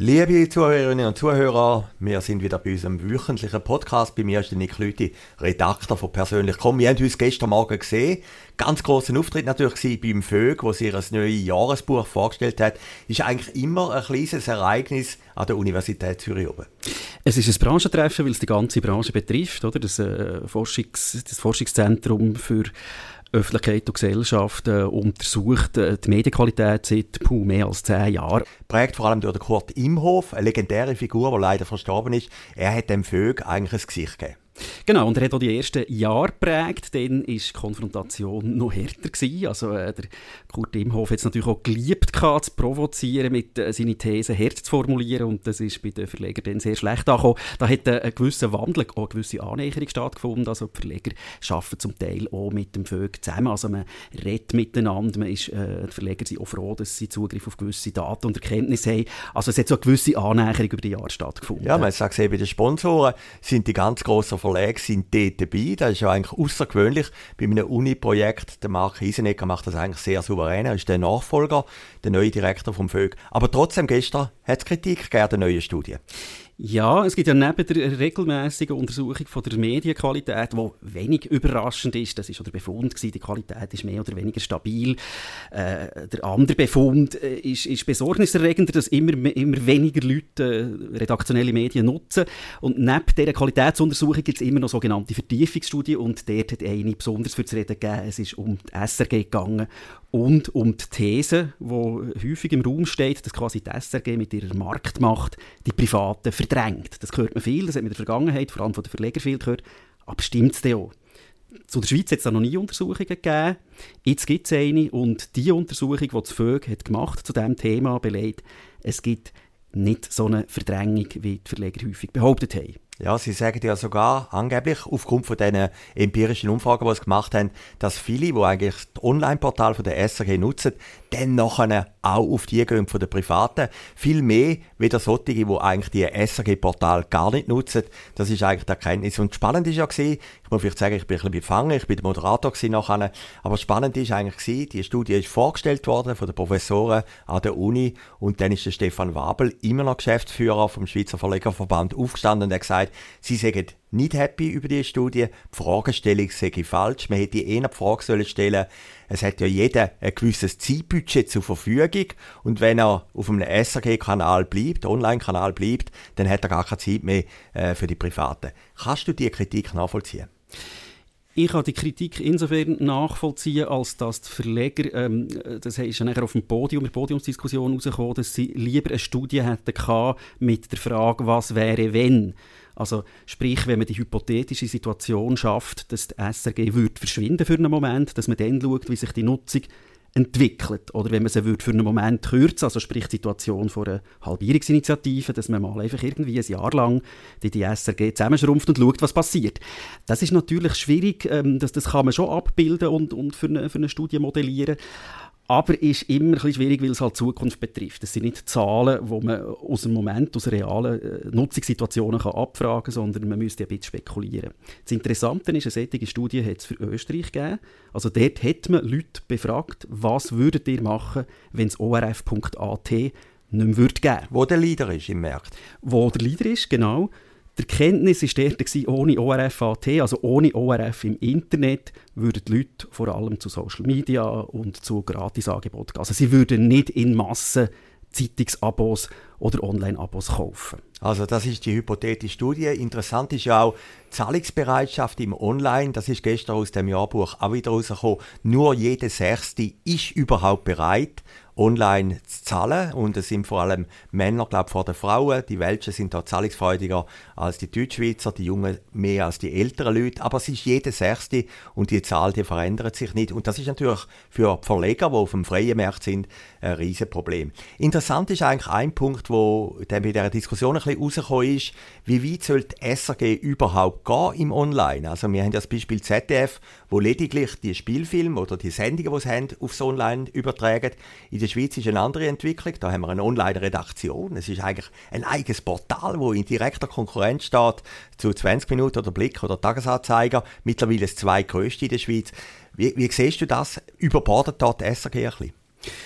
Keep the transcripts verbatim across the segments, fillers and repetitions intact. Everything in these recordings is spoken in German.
Liebe Zuhörerinnen und Zuhörer, wir sind wieder bei unserem wöchentlichen Podcast. Bei mir ist der Nick Lüthi, Redakteur von «Persönlich Komm». Wir haben uns gestern Morgen gesehen. Ganz grossen Auftritt natürlich beim Vög, wo sie ihr neues Jahresbuch vorgestellt hat. Ist eigentlich immer ein kleines Ereignis an der Universität Zürich oben. Es ist ein Branchentreffen, weil es die ganze Branche betrifft, oder? Das, äh, Forschungs-, das Forschungszentrum für Öffentlichkeit und Gesellschaft äh, untersucht äh, die Medienqualität seit puh, mehr als zehn Jahren. Prägt vor allem durch den Kurt Imhof, eine legendäre Figur, die leider verstorben ist. Er hat dem Vög eigentlich ein Gesicht gegeben. Genau, und er hat auch die ersten Jahre geprägt. Dann war die Konfrontation noch härter gewesen. Also, äh, der Kurt Imhof hat es natürlich auch geliebt, zu provozieren, mit äh, seine Thesen hart zu formulieren. Und das ist bei den Verlegern dann sehr schlecht angekommen. Da hat äh, eine gewisse Wandlung, auch eine gewisse Annäherung stattgefunden. Also, die Verleger arbeiten zum Teil auch mit dem Vög zusammen. Also, man redet miteinander. Man ist, äh, die Verleger sind auch froh, dass sie Zugriff auf gewisse Daten und Erkenntnisse haben. Also, es hat so eine gewisse Annäherung über die Jahre stattgefunden. Ja, man sagt es, bei den Sponsoren sind die ganz grossen Verlage sind dort dabei. Das ist ja eigentlich außergewöhnlich. Bei einem Uni-Projekt, der Marc Hiesenecker macht das eigentlich sehr souverän. Er ist der Nachfolger, der neue Direktor vom Vög. Aber trotzdem, gestern hat es Kritik gegeben an der neuen Studie. Ja, es gibt ja neben der regelmäßigen Untersuchung von der Medienqualität, die wenig überraschend ist, das war schon der Befund gewesen, die Qualität ist mehr oder weniger stabil. Äh, der andere Befund äh, ist, ist besorgniserregender, dass immer, immer weniger Leute äh, redaktionelle Medien nutzen. Und neben dieser Qualitätsuntersuchung gibt es immer noch sogenannte Vertiefungsstudien und dort hat eine besonders für zu reden gegeben. Es ist um die S R G gegangen und um die These, die häufig im Raum steht, dass quasi die S R G mit ihrer Marktmacht die Privaten verdrängt. Das hört man viel, das hat man in der Vergangenheit, vor allem von den Verlegern viel gehört. Aber stimmt es denn auch? Zu der Schweiz hat es da noch nie Untersuchungen gegeben. Jetzt gibt es eine und die Untersuchung, die das Vög hat gemacht zu diesem Thema, belegt, es gibt nicht so eine Verdrängung, wie die Verleger häufig behauptet haben. Ja, sie sagen ja sogar angeblich, aufgrund von diesen empirischen Umfragen, die sie gemacht haben, dass viele, die eigentlich das Online-Portal von der S R G nutzen, dann nachher auch auf die gehen von den Privaten. Viel mehr wie der solche, die eigentlich die S R G-Portal gar nicht nutzen. Das ist eigentlich die Erkenntnis. Und spannend ist ja gewesen, ich muss vielleicht sagen, ich bin ein bisschen befangen, ich bin der Moderator gewesen nachher, aber spannend ist eigentlich gewesen, die Studie ist vorgestellt worden von den Professoren an der Uni und dann ist der Stefan Wabel, immer noch Geschäftsführer vom Schweizer Verlegerverband, aufgestanden und hat gesagt, sie sagen nicht happy über diese Studie, die Fragestellung sei falsch, man hätte eher die Frage sollen stellen, es hat ja jeder ein gewisses Zeitbudget zur Verfügung und wenn er auf einem S R G-Kanal bleibt, Online-Kanal bleibt, dann hat er gar keine Zeit mehr äh, für die Privaten. Kannst du diese Kritik nachvollziehen? Ich kann die Kritik insofern nachvollziehen, als dass die Verleger, ähm, das ist ja nachher auf dem Podium, in der Podiumsdiskussion herausgekommen, dass sie lieber eine Studie hätten gehabt mit der Frage, was wäre, wenn. Also sprich, wenn man die hypothetische Situation schafft, dass die S R G würde verschwinden für einen Moment, dass man dann schaut, wie sich die Nutzung entwickelt. Oder wenn man sie würde für einen Moment kürzen, also sprich die Situation von einer Halbierungsinitiative, dass man mal einfach irgendwie ein Jahr lang die, die S R G zusammenschrumpft und schaut, was passiert. Das ist natürlich schwierig, ähm, das, das kann man schon abbilden und, und für, eine, für eine Studie modellieren. Aber ist immer ein bisschen schwierig, weil es halt Zukunft betrifft. Das sind nicht Zahlen, die man aus dem Moment, aus realen äh, Nutzungssituationen kann abfragen kann, sondern man müsste ein bisschen spekulieren. Das Interessante ist, eine solche Studie hat es für Österreich gegeben. Also dort hat man Leute befragt, was würdet ihr machen, wenn es O R F Punkt A T nicht mehr würde geben. Wo der Leader ist im Markt. Wo der Leader ist, genau. Die Erkenntnis war dort, ohne O R F A T, also ohne O R F im Internet, würden die Leute vor allem zu Social Media und zu Gratisangeboten gehen. Also sie würden nicht in Massen Zeitungsabos oder Online-Abos kaufen. Also das ist die hypothetische Studie. Interessant ist ja auch die Zahlungsbereitschaft im Online. Das ist gestern aus dem Jahrbuch auch wieder rausgekommen. Nur jeder Sechste ist überhaupt bereit, online zu zahlen. Und es sind vor allem Männer, glaube ich, vor den Frauen. Die Welschen sind da zahlungsfreudiger als die Deutschschweizer, die Jungen mehr als die älteren Leute. Aber es ist jeder Sechste und die Zahl, die verändert sich nicht. Und das ist natürlich für die Verleger, die auf dem freien Markt sind, ein riesen Problem. Interessant ist eigentlich ein Punkt, wo dann bei dieser Diskussion ein bisschen rausgekommen ist, wie weit soll die S R G überhaupt gehen im Online? Also wir haben ja das Beispiel Z D F, wo lediglich die Spielfilme oder die Sendungen, die sie haben, aufs Online übertragen. In der Schweiz ist eine andere Entwicklung. Da haben wir eine Online-Redaktion. Es ist eigentlich ein eigenes Portal, das in direkter Konkurrenz steht zu zwanzig Minuten oder Blick oder Tagesanzeiger. Mittlerweile das zweitgrößte in der Schweiz. Wie, wie siehst du das? Überbordet dort die S R G ein bisschen?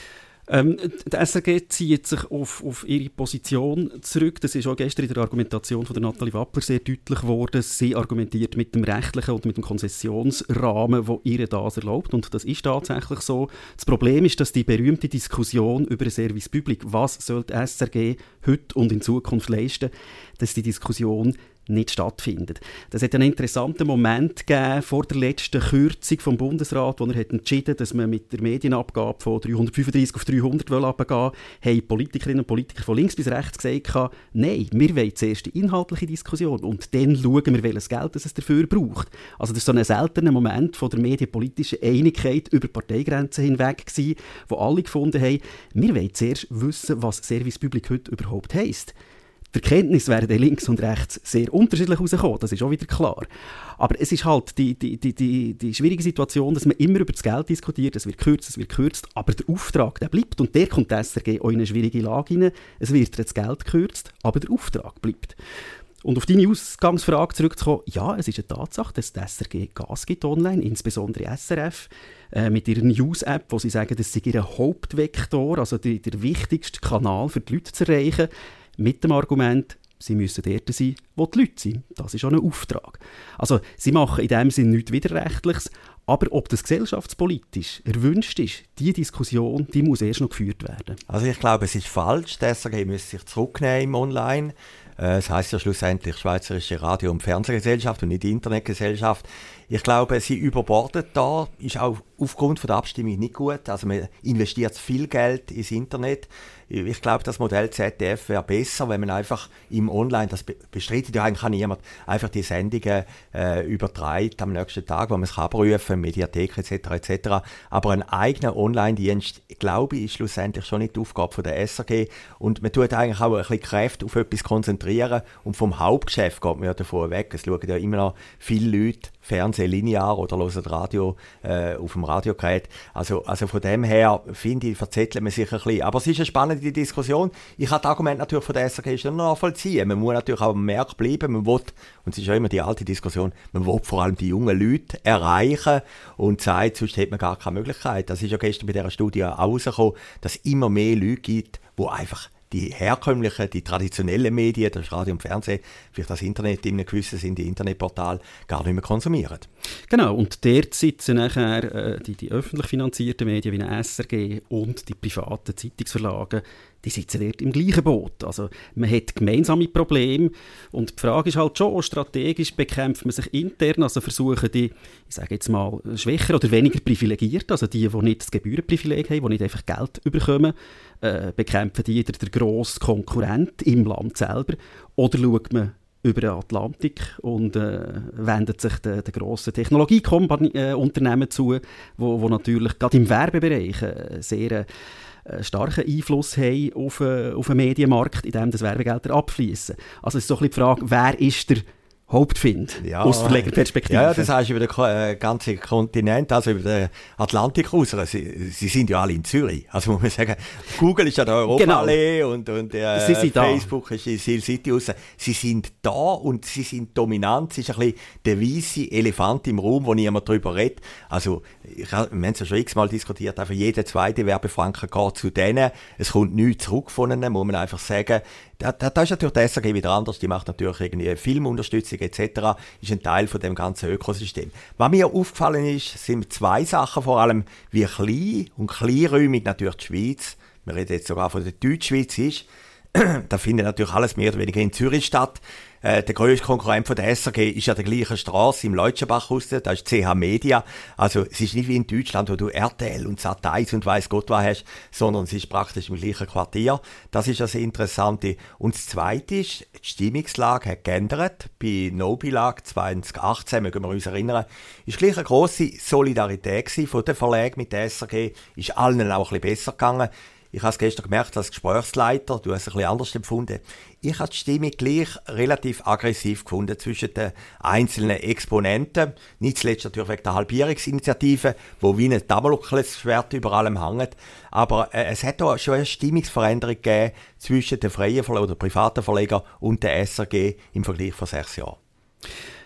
Ähm, die S R G zieht sich auf, auf ihre Position zurück. Das ist auch gestern in der Argumentation von der Nathalie Wappler sehr deutlich geworden. Sie argumentiert mit dem rechtlichen und mit dem Konzessionsrahmen, der ihr das erlaubt. Und das ist tatsächlich so. Das Problem ist, dass die berühmte Diskussion über ein Service Public, was soll die S R G heute und in Zukunft leisten, dass die Diskussion nicht stattfindet. Das hat einen interessanten Moment gegeben vor der letzten Kürzung vom Bundesrat, wo er hat entschieden, dass man mit der Medienabgabe von dreihundertfünfunddreissig auf dreihundert runtergehen will, haben Politikerinnen und Politiker von links bis rechts gesagt, nein, wir wollen zuerst die inhaltliche Diskussion und dann schauen wir, welches Geld es dafür braucht. Also das war so ein seltener Moment von der medienpolitischen Einigkeit über Parteigrenzen hinweg gewesen, wo alle gefunden haben, wir wollen zuerst wissen, was Service Public heute überhaupt heisst. Die Erkenntnisse werden links und rechts sehr unterschiedlich herauskommen, das ist auch wieder klar. Aber es ist halt die, die, die, die, die schwierige Situation, dass man immer über das Geld diskutiert, es wird gekürzt, es wird gekürzt, aber der Auftrag, der bleibt. Und der kommt die S R G auch in eine schwierige Lage hinein. Es wird das Geld gekürzt, aber der Auftrag bleibt. Und auf deine Ausgangsfrage zurückzukommen, ja, es ist eine Tatsache, dass die S R G Gas gibt online, insbesondere S R F, äh, mit ihrer News-App, wo sie sagen, das sei ihr Hauptvektor, also der, der wichtigste Kanal für die Leute zu erreichen, mit dem Argument, sie müssen dort sein, wo die Leute sind. Das ist auch ein Auftrag. Also, sie machen in dem Sinne nichts Widerrechtliches, aber ob das gesellschaftspolitisch erwünscht ist, diese Diskussion, die muss erst noch geführt werden. Also ich glaube, es ist falsch. Die S R G müsste sich zurücknehmen im Online. Das heisst ja schlussendlich Schweizerische Radio- und Fernsehgesellschaft und nicht die Internetgesellschaft. Ich glaube, sie überbordet da, ist auch aufgrund von der Abstimmung nicht gut. Also man investiert viel Geld ins Internet. Ich glaube, das Modell Z D F wäre besser, wenn man einfach im Online, das bestreitet ja eigentlich niemand, einfach die Sendungen äh, übertreibt am nächsten Tag, wo man es kann abrufen, Mediathek et cetera et cetera. Aber ein eigener Online-Dienst, glaube ich, ist schlussendlich schon nicht die Aufgabe von der S R G. Und man tut eigentlich auch ein bisschen Kräfte auf etwas konzentrieren und vom Hauptgeschäft geht man ja davon weg. Es schauen ja immer noch viele Leute Fernsehen linear oder hören Radio äh, auf dem Radiogerät. Also, also von dem her, finde ich, verzettelt man sich ein bisschen. Aber es ist eine spannende Diskussion. Ich habe das Argument natürlich von der S R G schon nachvollziehen. Man muss natürlich auch am Markt bleiben. Man will, und es ist ja immer die alte Diskussion, man will vor allem die jungen Leute erreichen und sagt, sonst hat man gar keine Möglichkeit. Das ist ja gestern bei dieser Studie auch rausgekommen, dass es immer mehr Leute gibt, die einfach die herkömmlichen, die traditionellen Medien, das Radio und Fernsehen, vielleicht das Internet in einem gewissen Sinn, die Internetportale, gar nicht mehr konsumieren. Genau, und dort sitzen nachher äh, die, die öffentlich finanzierten Medien wie eine S R G und die privaten Zeitungsverlage, die sitzen dort im gleichen Boot. Also man hat gemeinsame Probleme und die Frage ist halt schon, strategisch bekämpft man sich intern, also versuchen die, ich sage jetzt mal, schwächer oder weniger privilegiert, also die, die nicht das Gebührenprivileg haben, die nicht einfach Geld bekommen, äh, bekämpfen die der, der grosse Konkurrent im Land selber, oder schaut man über den Atlantik und äh, wendet sich den, den grossen Technologieunternehmen zu, wo, wo natürlich gerade im Werbebereich äh, sehr äh, starken Einfluss haben auf, äh, auf den Medienmarkt, in dem das Werbegelder abfließen. Also es ist so ein bisschen die Frage, wer ist der Hauptfind ja, aus Verlegerperspektive? Ja, das heißt über den äh, ganzen Kontinent, also über den Atlantik raus. Sie, sie sind ja alle in Zürich. Also muss man sagen, Google ist ja der Europaallee genau. und, und äh, Facebook da. Ist in Sil City raus. Sie sind da und sie sind dominant. Es ist ein bisschen der weisse Elefant im Raum, wo niemand drüber redet. Also ich, wir haben es ja schon x-mal diskutiert, einfach jeder zweite Werbefranken geht zu denen. Es kommt nichts zurück von ihnen, muss man einfach sagen. Da, da, da ist natürlich die S R G wieder anders. Die macht natürlich irgendwie Filmunterstützung et cetera. Ist ein Teil von dem ganzen Ökosystem. Was mir aufgefallen ist, sind zwei Sachen, vor allem wie klein und kleinräumig natürlich die Schweiz, wir reden jetzt sogar von der Deutschschweiz ist. Da findet natürlich alles mehr oder weniger in Zürich statt. Äh, der grösste Konkurrent von der S R G ist an der gleichen Straße im Leutschenbach raus, da ist C H Media. Also es ist nicht wie in Deutschland, wo du R T L und Sat eins und weiss Gott was hast, sondern es ist praktisch im gleichen Quartier. Das ist das Interessante. Und das Zweite ist, die Stimmungslage hat geändert. Bei Nobilag zwanzig achtzehn, mögen wir uns erinnern, ist gleich eine grosse Solidarität von den Verlagen mit der S R G. Ist allen auch ein bisschen besser gegangen. Ich habe es gestern gemerkt als Gesprächsleiter, du hast es ein bisschen anders empfunden. Ich habe die Stimmung gleich relativ aggressiv gefunden zwischen den einzelnen Exponenten. Nicht zuletzt natürlich wegen der Halbierungsinitiative, wo wie ein Damoklesschwert über allem hängt. Aber äh, es hat auch schon eine Stimmungsveränderung gegeben zwischen den freien Verlegern oder privaten Verlegern und der S R G im Vergleich von sechs Jahren.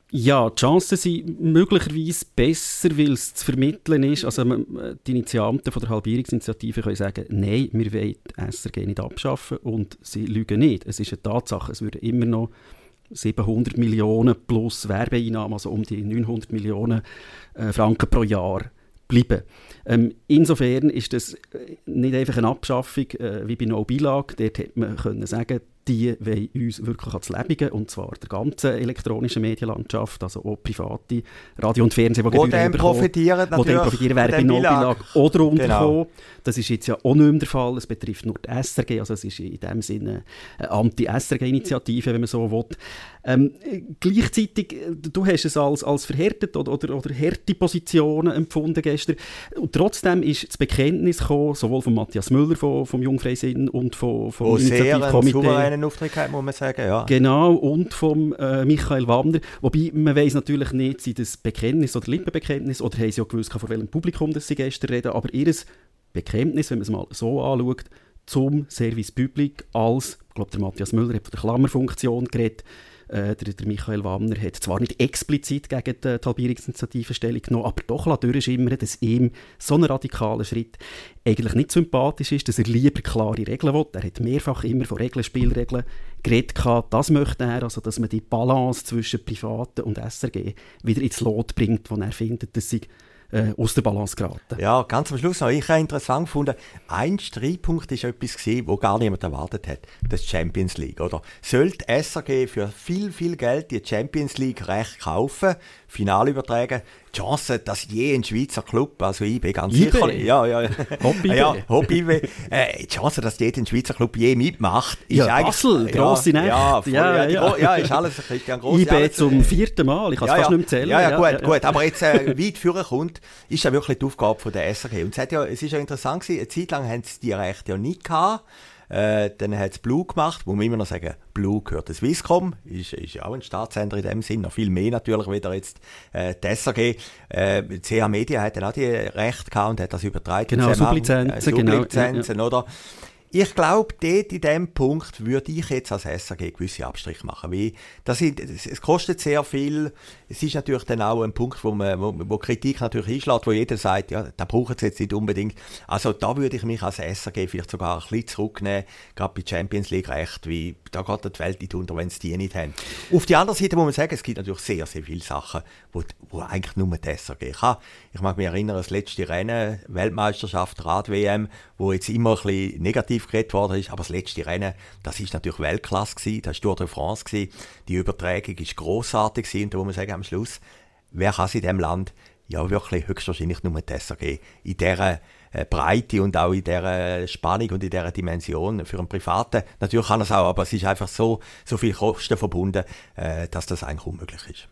Ja, die Chancen sind möglicherweise besser, weil es zu vermitteln ist. Also die Initianten von der Halbierungsinitiative können sagen, nein, wir wollen die S R G nicht abschaffen und sie lügen nicht. Es ist eine Tatsache, es würden immer noch siebenhundert Millionen plus Werbeeinnahmen, also um die neunhundert Millionen äh, Franken pro Jahr bleiben. Ähm, insofern ist das nicht einfach eine Abschaffung äh, wie bei No Billag. Dort hätte man können sagen, die wollen uns wirklich ans Leben, und zwar der ganzen elektronischen Medienlandschaft, also auch private Radio und Fernsehen, die Gebühren profitieren, die dann profitieren werden bei No Billag oder unterkommen. Genau. Das ist jetzt ja auch nicht mehr der Fall. Es betrifft nur die S R G, also es ist in dem Sinne eine Anti-S R G-Initiative, wenn man so will. Ähm, gleichzeitig, du hast es als, als verhärtet oder, oder, oder harte Positionen empfunden gestern. Und trotzdem ist das Bekenntnis gekommen, sowohl von Matthias Müller vom, vom Jungfreisinn und vom, vom Initiativkomitee. Auftritt, muss man sagen, ja. Genau, und vom äh, Michael Wamner. Wobei, man weiss natürlich nicht, sind das Bekenntnis oder Lippenbekenntnis, oder haben sie auch gewusst, von welchem Publikum das sie gestern reden, aber ihr Bekenntnis, wenn man es mal so anschaut, zum Service Public als, ich glaube, der Matthias Müller hat von der Klammerfunktion geredet, äh, der, der Michael Wamner hat zwar nicht explizit gegen die Halbierungsinitiative Stellung genommen, aber doch durchschimmern, dass ihm so ein radikaler Schritt eigentlich nicht sympathisch ist, dass er lieber klare Regeln will. Er hat mehrfach immer von Regeln, Spielregeln geredet. Das möchte er, also dass man die Balance zwischen Privaten und S R G wieder ins Lot bringt, wo er findet, dass sie äh, aus der Balance geraten. Ja, ganz am Schluss noch. Ich habe interessant gefunden, ein Streitpunkt war etwas, das gar niemand erwartet hat. Das ist die Champions League, oder? Sollte die S R G für viel, viel Geld die Champions League Recht kaufen, Finale übertragen? Die Chance, dass je ein Schweizer Club, also I B ganz I B. sicher, ja, ja, Hobby ja, Hobby äh, die Chance, dass jeder ein Schweizer Club je mitmacht, ist ja, eigentlich... Basel, grosse Nacht. Ja, voll, ja, ja, ja. ja, ist alles Christian Gross. I B zum vierten Mal, ich kann es ja, fast ja. nicht mehr zählen. Ja, ja, ja, gut, ja, gut, aber jetzt äh, weit führen kommt, ist ja wirklich die Aufgabe von der S R G. Und es, hat ja, es ist ja interessant gewesen, eine Zeit lang haben sie die Rechte ja nicht gehabt. Äh, dann hat es Blue gemacht, wo wir immer noch sagen, Blue gehört der Swisscom, ist, ist ja auch ein Staatssender in dem Sinn, noch viel mehr natürlich, wieder jetzt äh, die S R G. Äh, C H Media hat dann auch die Rechte gehabt und hat das übertragen. Genau, Sublizenzen, äh, Sublizenzen, genau, ja, ja. Oder? Ich glaube, dort in diesem Punkt würde ich jetzt als S R G gewisse Abstriche machen. Weil das ist, es kostet sehr viel. Es ist natürlich dann auch ein Punkt, wo, man, wo, wo Kritik natürlich einschlägt, wo jeder sagt, ja, da braucht es jetzt nicht unbedingt. Also da würde ich mich als S R G vielleicht sogar ein bisschen zurücknehmen, gerade bei Champions League Recht, weil da geht die Welt nicht unter, wenn sie die nicht haben. Auf der anderen Seite muss man sagen, es gibt natürlich sehr, sehr viele Sachen, wo, wo eigentlich nur die S R G kann. Ich mag mich erinnern, das letzte Rennen, Weltmeisterschaft, Rad-W M, wo jetzt immer ein bisschen negativ geredet worden ist, aber das letzte Rennen, das ist natürlich Weltklasse gewesen, das war Tour de France gewesen. Die Übertragung ist grossartig gewesen, und da muss man sagen, am Schluss, wer kann es in diesem Land? Ja, wirklich höchstwahrscheinlich nur die S R G. In dieser äh, Breite und auch in dieser Spannung und in dieser Dimension für einen Privaten. Natürlich kann er es auch, aber es ist einfach so, so viel Kosten verbunden, äh, dass das eigentlich unmöglich ist.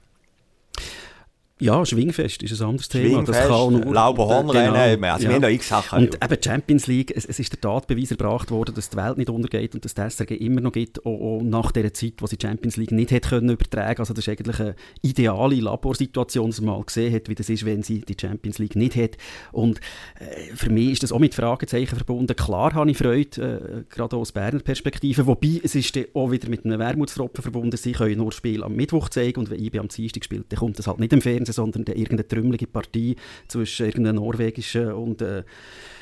Ja, Schwingfest ist ein anderes Thema. Schwingfest, das kann nur, Lauberhornrennen, genau, also ja. wir haben noch x Sachen. Und eben Champions League, es, es ist der Tatbeweis erbracht worden, dass die Welt nicht untergeht und dass die S R G immer noch gibt, auch, auch nach der Zeit, wo sie die Champions League nicht hat können übertragen. Also das ist eigentlich eine ideale Laborsituation, dass man mal gesehen hat, wie das ist, wenn sie die Champions League nicht hat. Und äh, für mich ist das auch mit Fragezeichen verbunden. Klar habe ich Freude, äh, gerade aus Berner Perspektive, wobei es ist auch wieder mit einem Wermutstropfen verbunden. Sie können nur Spiel am Mittwoch zeigen und wenn I B am Dienstag spielt, dann kommt das halt nicht im Fernsehen, sondern irgendeine trümmelige Partie zwischen irgendeinem norwegischen und äh, äh,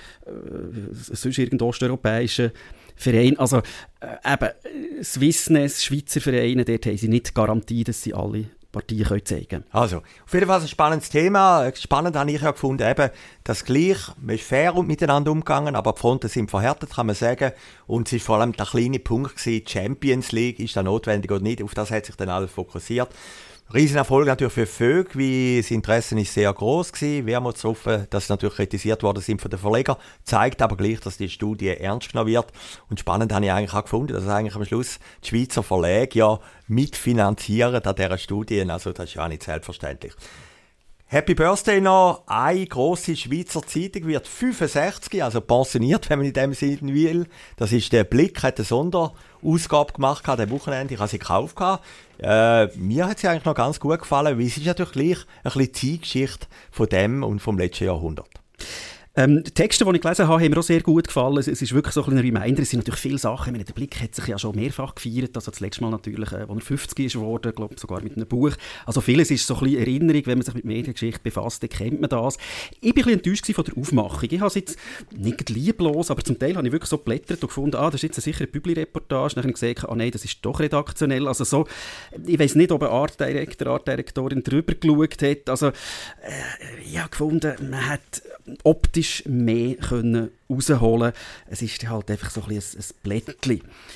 sonst irgendeinem osteuropäischen Verein. Also äh, eben, Swissness, Schweizer Vereine, dort haben sie nicht Garantie, dass sie alle Partien können zeigen können. Also, auf jeden Fall ein spannendes Thema. Spannend habe ich ja gefunden, eben, dass gleich, man ist fair und miteinander umgegangen, aber die Fronten sind verhärtet, kann man sagen. Und es war vor allem der kleine Punkt gewesen, Champions League, ist da notwendig oder nicht, auf das hat sich dann alles fokussiert. Riesenerfolg natürlich für Vögel, wie das Interesse ist sehr gross gewesen. Wermutstropfen, dass sie natürlich kritisiert worden sind von den Verlegern, zeigt aber gleich, dass die Studie ernst genommen wird. Und spannend habe ich eigentlich auch gefunden, dass eigentlich am Schluss die Schweizer Verlage ja mitfinanzieren an dieser Studie. Also das ist ja nicht selbstverständlich. Happy Birthday noch. Eine grosse Schweizer Zeitung wird fünfundsechzig, also pensioniert, wenn man in dem Sinne will. Das ist der Blick, hat eine Sonderausgabe gemacht, am Wochenende, ich habe sie gekauft. Äh, mir hat sie eigentlich noch ganz gut gefallen, weil es ist natürlich gleich ein bisschen Zeitgeschichte von dem und vom letzten Jahrhundert. Ähm, die Texte, die ich gelesen habe, haben mir auch sehr gut gefallen. Es, es ist wirklich so ein Reminder. Es sind natürlich viele Sachen. Ich meine, der Blick hat sich ja schon mehrfach gefeiert. Also das letzte Mal natürlich, äh, als er fünfzig ist geworden, glaube sogar mit einem Buch. Also vieles ist so ein bisschen Erinnerung, wenn man sich mit Mediengeschichte befasst, dann kennt man das. Ich bin ein bisschen enttäuscht von der Aufmachung. Ich habe es jetzt nicht lieblos, aber zum Teil habe ich wirklich so geblättert und gefunden, ah, das ist jetzt eine sichere Publi-Reportage. Dann habe ich gesagt, ah nein, das ist doch redaktionell. Also so, ich weiss nicht, ob ein Artdirektor, Artdirektorin drüber geschaut hat. Also äh, ich habe gefunden, man hat optisch mehr können rausholen. Es ist halt einfach so ein, ein, ein Blättchen.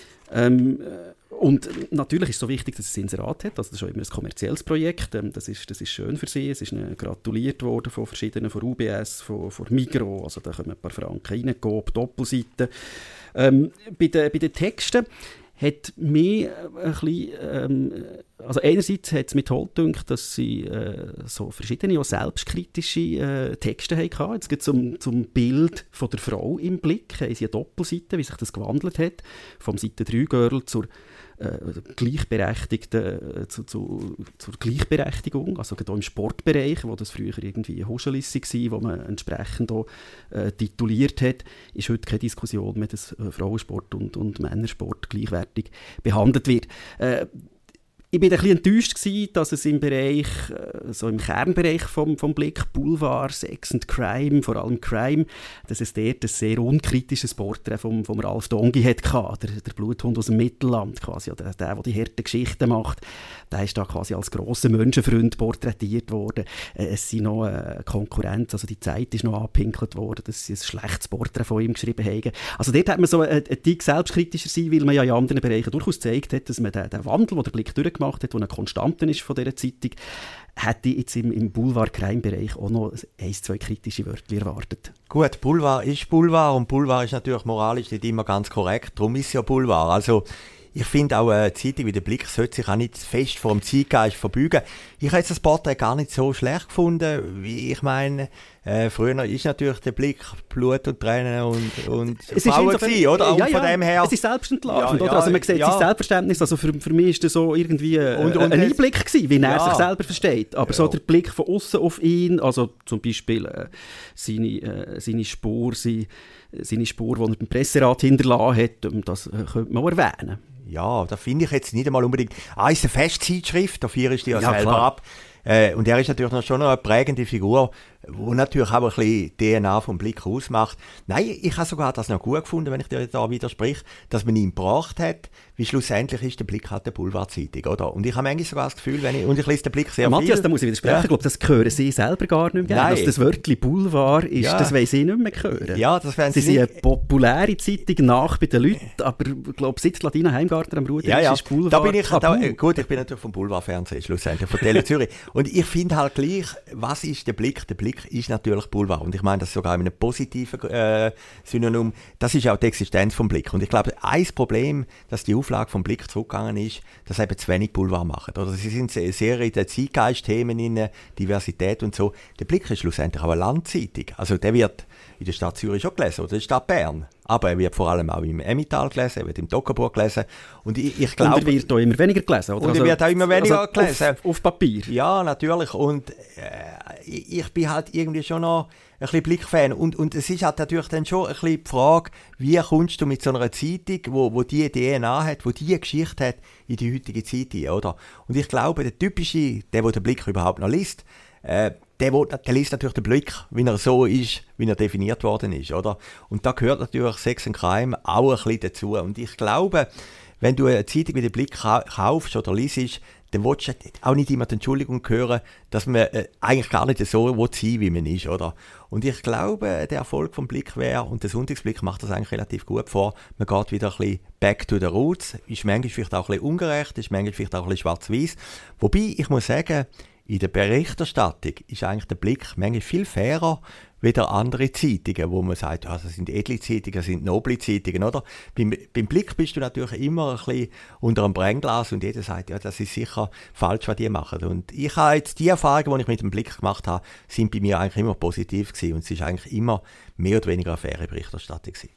Ähm, und natürlich ist es so wichtig, dass es ein Inserat hat. Also das ist auch immer ein kommerzielles Projekt. Ähm, das, ist, das ist schön für sie. Es ist gratuliert worden von verschiedenen, von U B S, von, von Migros. Also da können ein paar Franken reingehen, Doppelseiten. Ähm, bei, den, bei den Texten hat mich ein bisschen, ähm, also einerseits hat es mich toll gedacht, dass sie äh, so verschiedene, auch selbstkritische äh, Texte hatten. Jetzt geht es zum, zum Bild von der Frau im Blick, haben sie eine Doppelseite, wie sich das gewandelt hat, vom Seite drei Girl zur äh, Gleichberechtigten, äh, zu, zu, zur Gleichberechtigung, also gerade auch im Sportbereich, wo das früher irgendwie Huschelissi war, wo man entsprechend auch, äh, tituliert hat, ist heute keine Diskussion mehr, dass äh, Frauensport und, und Männersport gleichwertig behandelt wird. Äh, Ich war ein bisschen enttäuscht gewesen, dass es im Bereich, so im Kernbereich vom, vom Blick, Boulevard, Sex and Crime, vor allem Crime, dass es dort ein sehr unkritisches Porträt vom, vom Ralf Dongi hatte, der, der Bluthund aus dem Mittelland, quasi, oder der, der die harten Geschichten macht, der ist da quasi als grosser Menschenfreund porträtiert worden. Es sind noch äh, Konkurrenz, also die Zeit ist noch angepinkelt worden, dass sie ein schlechtes Porträt von ihm geschrieben haben. Also dort hat man so ein, ein Tick selbstkritischer sein, weil man ja in anderen Bereichen durchaus gezeigt hat, dass man den, den Wandel, den der Blick durchgemacht hat, der eine Konstante ist von dieser Zeitung, hätte ich jetzt im, im Boulevard-Crime-Bereich auch noch ein, zwei kritische Wörter erwartet. Gut, Boulevard ist Boulevard und Boulevard ist natürlich moralisch nicht immer ganz korrekt, darum ist es ja Boulevard. Also ich finde auch eine Zeitung wie der Blick sollte sich auch nicht fest vor dem Zeitgeist verbeugen. Ich habe jetzt das Porträt gar nicht so schlecht gefunden, wie ich meine, äh, früher ist natürlich der Blick Blut und Tränen und, und Frauen gewesen, oder? Ja, und ja, von dem her, es ist selbstentlastend, ja, oder? Also man sieht ja. sein Selbstverständnis, also für, für mich ist das so irgendwie äh, und, und ein es, Einblick gewesen, wie er ja. sich selber versteht. Aber ja. so der Blick von außen auf ihn, also zum Beispiel äh, seine, äh, seine Spur, seine, seine Spur, die er beim Presserat hinterlassen hat, das äh, könnte man auch erwähnen. Ja, da finde ich jetzt nicht einmal unbedingt. Ah, ist eine Festzeitschrift, da fährst du ja, ja selber klar. ab. Äh, und er ist natürlich noch schon noch eine prägende Figur, die natürlich auch ein bisschen D N A vom Blick ausmacht. Nein, ich habe sogar das noch gut gefunden, wenn ich dir da widerspreche, dass man ihn gebracht hat, wie schlussendlich ist der Blick halt der Boulevardzeitung, oder? Und ich habe manchmal sogar das Gefühl, wenn ich, und ich lese den Blick sehr ja, Matthias, viel. da muss ich widersprechen, ja. Ich glaube, das hören Sie selber gar nicht mehr. Dass das Wörtchen Boulevard ist, ja. Das wollen Sie nicht mehr hören. Ja, das werden Sie Sie sind nicht. eine populäre Zeitung, nach bei den Leuten, aber ich glaube, seit Ladina Heimgarten am Ruder ja, ja. ist Boulevard. Da bin ich, da, gut, ich bin natürlich vom Boulevardfernsehen, schlussendlich, von Tele Zürich. Und ich finde halt gleich, was ist der Blick? Der Blick ist natürlich Boulevard. Und ich meine das sogar in einem positiven äh, Synonym. Das ist auch die Existenz vom Blick. Und ich glaube, ein Problem, dass die Auflage vom Blick zurückgegangen ist, dass eben zu wenig Boulevard machen. Oder sie sind sehr in den Zeitgeist-Themen, in Diversität und so. Der Blick ist schlussendlich auch eine Landzeitung. Also der wird in der Stadt Zürich schon gelesen oder in der Stadt Bern. Aber er wird vor allem auch im Emmental gelesen, er wird im Tockerburg gelesen. Und ich, ich glaube, und er wird auch immer weniger gelesen, oder? Und er also, wird auch immer weniger also gelesen. Auf, auf Papier. Ja, natürlich. Und äh, ich, ich bin halt irgendwie schon noch ein bisschen Blickfan. Und, und es ist halt natürlich dann schon ein bisschen die Frage, wie kommst du mit so einer Zeitung, wo, wo die D N A hat, wo die Geschichte hat, in die heutige Zeit ein, oder? Und ich glaube, der typische, der, der den Blick überhaupt noch liest, äh, der, der liest natürlich den Blick, wie er so ist, wie er definiert worden ist, oder? Und da gehört natürlich Sex and Crime auch ein bisschen dazu. Und ich glaube, wenn du eine Zeitung wie den Blick kaufst oder liest, dann willst du auch nicht immer die Entschuldigung hören, dass man äh, eigentlich gar nicht so sein will, wie man ist, oder? Und ich glaube, der Erfolg vom Blick wäre, und der Sonntagsblick macht das eigentlich relativ gut vor, man geht wieder ein bisschen back to the roots, ist manchmal vielleicht auch ein bisschen ungerecht, ist manchmal vielleicht auch ein bisschen schwarz-weiß. Wobei, ich muss sagen, in der Berichterstattung ist eigentlich der Blick manchmal viel fairer wieder andere Zeitungen, wo man sagt, ja, das sind edle Zeitungen, das sind noble Zeitungen, oder? Beim, beim Blick bist du natürlich immer ein bisschen unter einem Brennglas und jeder sagt, ja, das ist sicher falsch, was die machen. Und ich habe jetzt die Erfahrungen, die ich mit dem Blick gemacht habe, sind bei mir eigentlich immer positiv gewesen und es ist eigentlich immer mehr oder weniger eine faire Berichterstattung gewesen.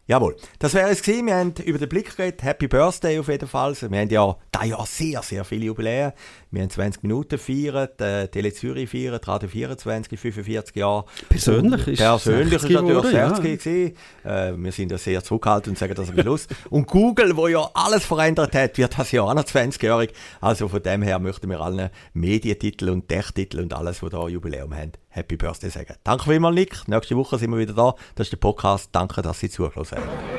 Jawohl. Das wäre es gewesen. Wir haben über den Blick geredet. Happy Birthday auf jeden Fall. Wir haben ja dieses Jahr sehr, sehr viele Jubiläen. Wir haben zwanzig Minuten gefeiert, äh, Tele Zürich feiert, Radio vierundzwanzig, fünfundvierzig Jahre. Persönlich ist Persönlich ist natürlich geworden, sechzig ja. äh, Wir sind ja sehr zurückhaltend und sagen das am Schluss. Und Google, wo ja alles verändert hat, wird das Jahr auch noch zwanzigjährig. Also von dem her möchten wir allen Medientitel und Tech-Titel und alles, was da Jubiläum haben, Happy Birthday sagen. Danke vielmals, Nick. Nächste Woche sind wir wieder da. Das ist der Podcast. Danke, dass Sie zugelassen haben.